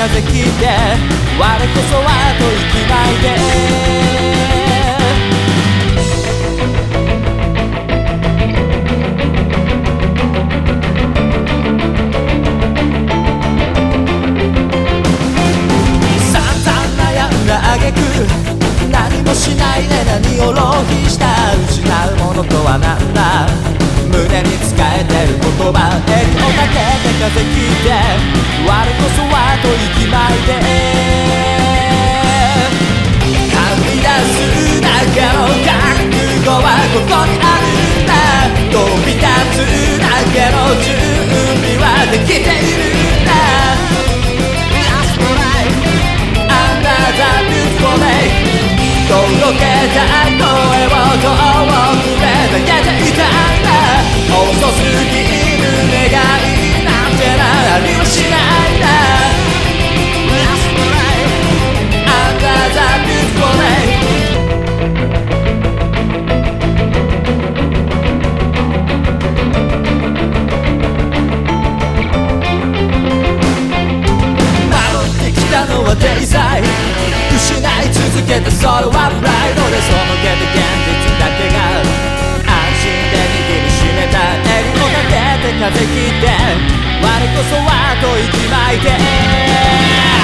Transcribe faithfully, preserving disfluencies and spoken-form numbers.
風切って我こそはと息巻いて何もしないで何を浪費した失うものとはなんだ胸に使えてる言葉襟を立てて風切って我こそはと息巻いてはみ出すだけの覚悟はここにあるんだ飛び立つだけの準備はできているんだ届けたい声を遠くへ投げていたんだ遅すぎる願いなんてなりはしないんだ Under the beautiful day 守ってきたのはデイサイ失い続けたそれはプライドでそのけて現実だけが安心で握りしめた襟を立てて風切って我こそはと息巻いて